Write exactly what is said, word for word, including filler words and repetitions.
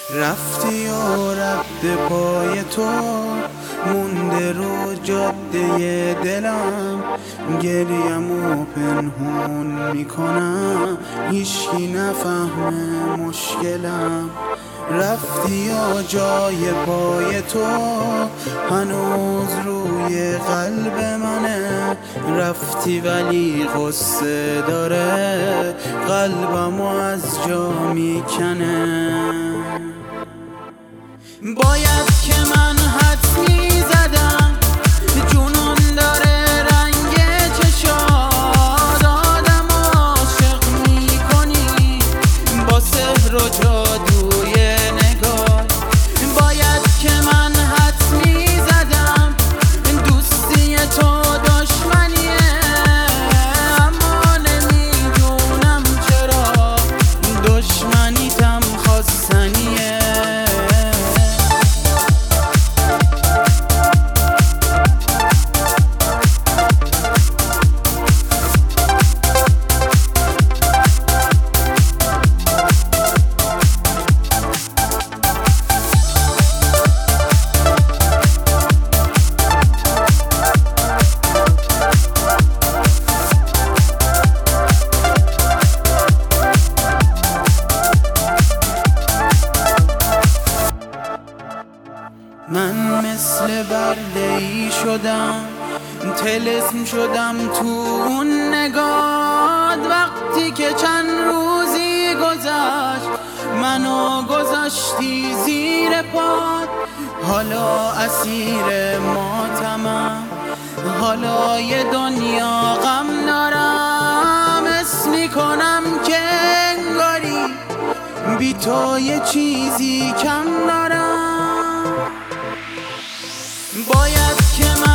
رفتی و رد پای تو مونده رو جاده دلم، گریم و پنهون میکنم هیچکی نفهمه مشکلم. رفتی و جای پای تو هنوز روی قلب منه، رفتی ولی غصه داره قلبمو از جا میکنه. باید که من حد میزدم، جنون داره رنگ چشات، آدم عاشق میکنی با سحر و جادوی نگاه. باید که من حد میزدم، دوستی تو دشمنیه، اما نمیدونم چرا دشمنیتم خواستنیه. من مثل برده‌ای شدم، طلسم شدم تو اون نگات، وقتی که چند روزی گذشت منو گذاشتی زیر پات. حالا اسیر ماتمم، حالا یه دنیا غم دارم، حس میکنم که انگاری بی تو یه چیزی کم دارم. باید که من